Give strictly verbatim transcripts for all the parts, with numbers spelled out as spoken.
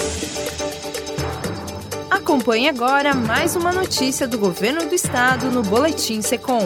Acompanhe agora mais uma notícia do Governo do Estado no Boletim Secom.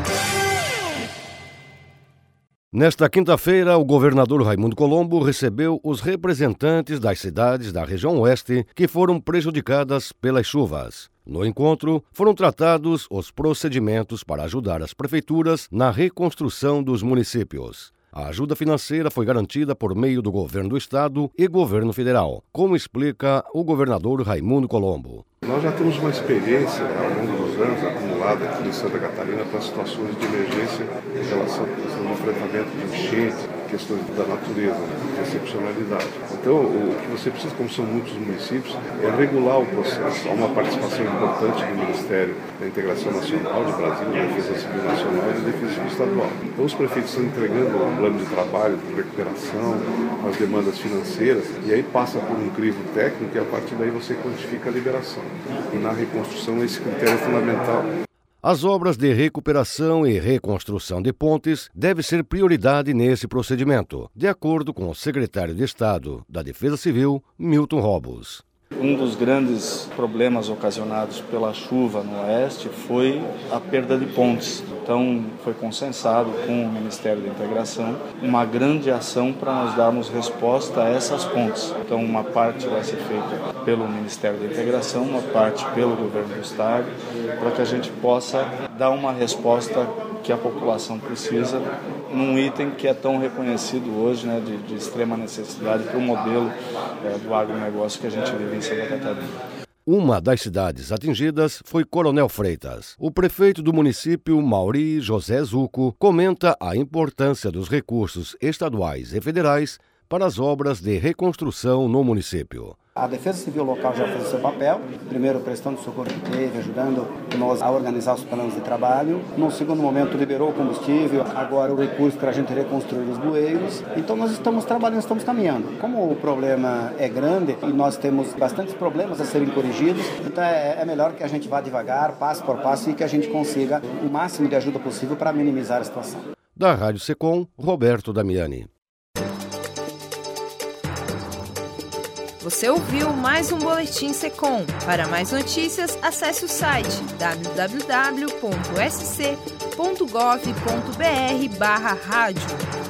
Nesta quinta-feira, o governador Raimundo Colombo recebeu os representantes das cidades da região oeste que foram prejudicadas pelas chuvas. No encontro, foram tratados os procedimentos para ajudar as prefeituras na reconstrução dos municípios. A ajuda financeira foi garantida por meio do governo do estado e governo federal, como explica o governador Raimundo Colombo. Nós já temos uma experiência ao longo dos anos acumulada aqui em Santa Catarina para situações de emergência em relação ao enfrentamento de enchentes, questões da natureza, de excepcionalidade. Então, o que você precisa, como são muitos municípios, é regular o processo. Há uma participação importante do Ministério da Integração Nacional de Brasil, da Defesa Civil Nacional e da Defesa Civil Estadual. Então, os prefeitos estão entregando o plano de trabalho, de recuperação, as demandas financeiras, e aí passa por um crivo técnico e a partir daí você quantifica a liberação. E na reconstrução esse critério é fundamental. As obras de recuperação e reconstrução de pontes devem ser prioridade nesse procedimento, de acordo com o secretário de Estado da Defesa Civil, Milton Robles. Um dos grandes problemas ocasionados pela chuva no oeste foi a perda de pontes. Então, foi consensado com o Ministério da Integração uma grande ação para nós darmos resposta a essas pontes. Então, uma parte vai ser feita pelo Ministério da Integração, uma parte pelo Governo do Estado, para que a gente possa dar uma resposta que a população precisa num item que é tão reconhecido hoje, né, de, de extrema necessidade para o modelo é, do agronegócio que a gente vive em Santa Catarina. Uma das cidades atingidas foi Coronel Freitas. O prefeito do município, Mauri José Zucco, comenta a importância dos recursos estaduais e federais para as obras de reconstrução no município. A Defesa Civil local já fez o seu papel, primeiro prestando socorro que teve, ajudando nós a organizar os planos de trabalho. No segundo momento liberou o combustível, agora o recurso para a gente reconstruir os bueiros. Então nós estamos trabalhando, estamos caminhando. Como o problema é grande e nós temos bastantes problemas a serem corrigidos, então é, é melhor que a gente vá devagar, passo por passo, e que a gente consiga o máximo de ajuda possível para minimizar a situação. Da Rádio Secom, Roberto Damiani. Você ouviu mais um Boletim Secom. Para mais notícias, acesse o site w w w ponto s c ponto gov ponto b r barra rádio.